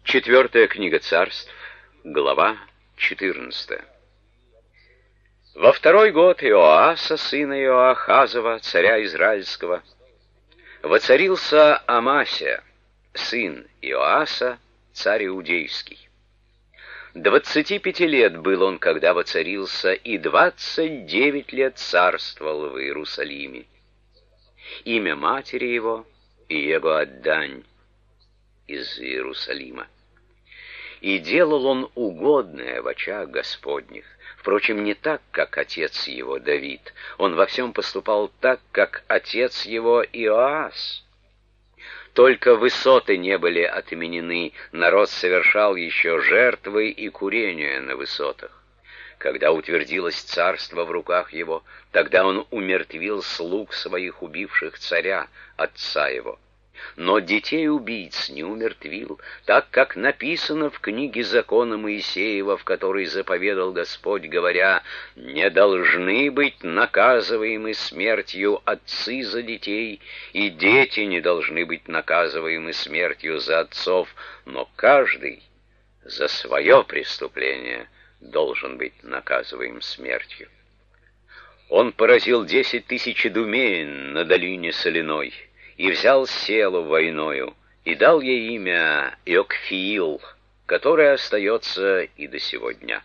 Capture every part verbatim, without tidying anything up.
Четвертая книга Царств, глава четырнадцатая. Во второй год Иоаса, сына Иоахазова, царя Израильского, воцарился Амасия, сын Иоаса, царь Иудейский. Двадцати пяти лет был он, когда воцарился, и двадцать девять лет царствовал в Иерусалиме. Имя матери его Иегоаддань из Иерусалима. И делал он угодное в очах Господних. Впрочем, не так, как отец его Давид. Он во всем поступал так, как отец его Иоас. Только высоты не были отменены, народ совершал еще жертвы и курения на высотах. Когда утвердилось царство в руках его, тогда он умертвил слуг своих, убивших царя, отца его. Но детей убийц не умертвил, так как написано в книге закона Моисеева, в которой заповедал Господь, говоря: «Не должны быть наказываемы смертью отцы за детей, и дети не должны быть наказываемы смертью за отцов, но каждый за свое преступление должен быть наказываем смертью». Он поразил десять тысяч идумеен на долине соляной, и взял селу войною, и дал ей имя Иокфиил, которое остается и до сего дня.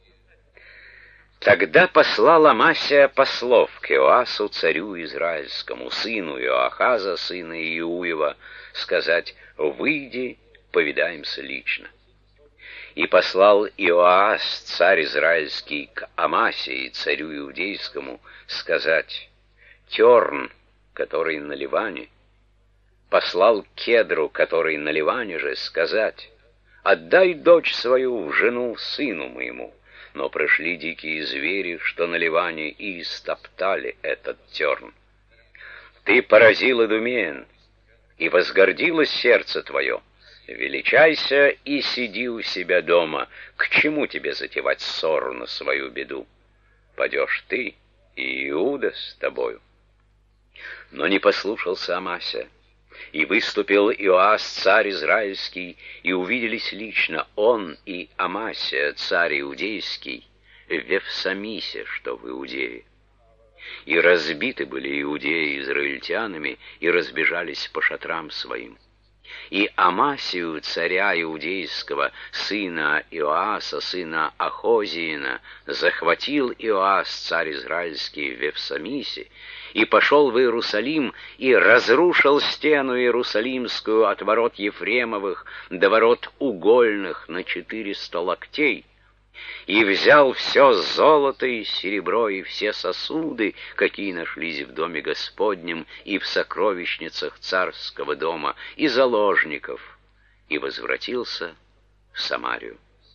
Тогда послал Амасия послов к Иоасу, царю израильскому, сыну Иоахаза, сына Иуева, сказать: «Выйди, повидаемся лично». И послал Иоас, царь израильский, к Амасии, царю иудейскому, сказать: «Терн, который на Ливане», послал Кедру, который на Ливане же, сказать: «Отдай дочь свою в жену сыну моему». Но пришли дикие звери, что на Ливане, и истоптали этот терн. Ты поразил Идумеен, и возгордилось сердце твое. Величайся и сиди у себя дома. К чему тебе затевать ссору на свою беду? Падешь ты, и Иуда с тобою. Но не послушался Амасия. И выступил Иоас, царь израильский, и увиделись лично он и Амасия, царь иудейский, в Вефсамисе, что в Иудее. И разбиты были иудеи израильтянами, и разбежались по шатрам своим. И Амасию, царя иудейского, сына Иоаса, сына Ахозиина, захватил Иоас, царь израильский, в Вефсамисе, и пошел в Иерусалим, и разрушил стену иерусалимскую от ворот Ефремовых до ворот угольных на четыреста локтей, и взял все золото и серебро, и все сосуды, какие нашлись в доме Господнем и в сокровищницах царского дома, и заложников, и возвратился в Самарию.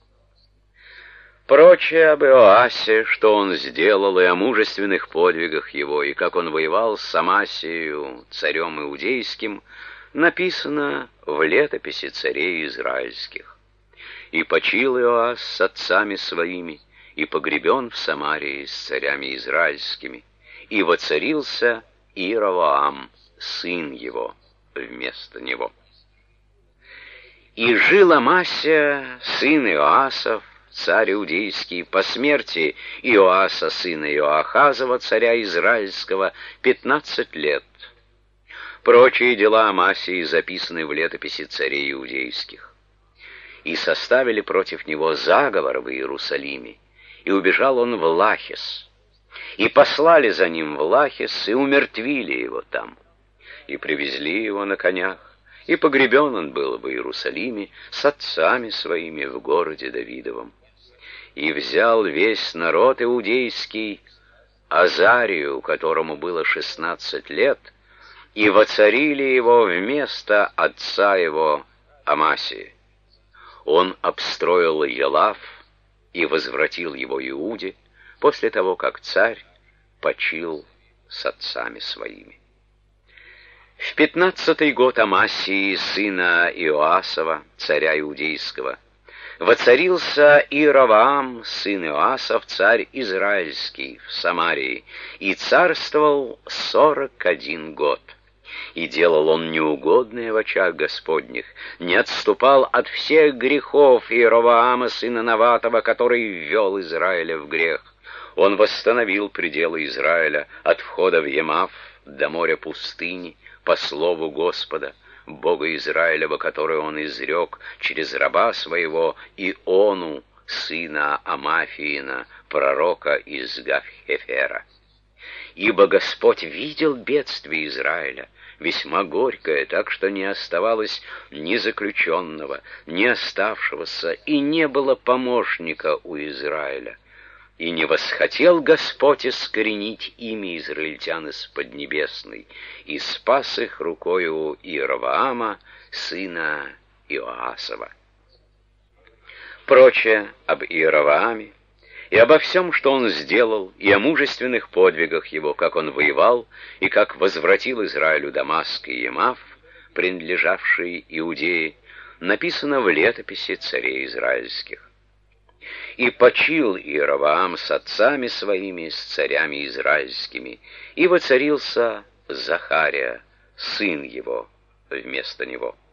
Прочее об Иоасе, что он сделал, и о мужественных подвигах его, и как он воевал с Амасией, царем иудейским, написано в летописи царей израильских. И почил Иоас с отцами своими, и погребен в Самарии с царями израильскими, и воцарился Иеровоам, сын его, вместо него. И жил Амасия, сын Иоасов, царь иудейский, по смерти Иоаса, сына Иоахазова, царя израильского, пятнадцать лет. Прочие дела Амасии записаны в летописи царей иудейских. И составили против него заговор в Иерусалиме, и убежал он в Лахис. И послали за ним в Лахис, и умертвили его там. И привезли его на конях, и погребен он был в Иерусалиме с отцами своими в городе Давидовом. И взял весь народ иудейский Азарию, которому было шестнадцать лет, и воцарили его вместо отца его Амасии. Он обстроил Елав и возвратил его Иуде после того, как царь почил с отцами своими. В пятнадцатый год Амасии, сына Иоасова, царя иудейского, воцарился Иеровоам, сын Иоасов, царь израильский, в Самарии, и царствовал сорок один год. И делал он неугодное в очах Господних, не отступал от всех грехов Иеровоама, сына Наватова, который ввел Израиля в грех. Он восстановил пределы Израиля от входа в Емав до моря пустыни, по слову Господа, Бога Израилева, который он изрек через раба своего Иону, сына Амафиина, пророка из Гав-Хефера. Ибо Господь видел бедствие Израиля, весьма горькое, так что не оставалось ни заключенного, ни оставшегося, и не было помощника у Израиля. И не восхотел Господь искоренить имя израильтян из Поднебесной, и спас их рукою Иеровоама, сына Иоасова. Прочее об Иеровоаме и обо всем, что он сделал, и о мужественных подвигах его, как он воевал, и как возвратил Израилю Дамаск и Емав, принадлежавшие Иудее, написано в летописи царей израильских. «И почил Иеровоам с отцами своими, с царями израильскими, и воцарился Захария, сын его, вместо него».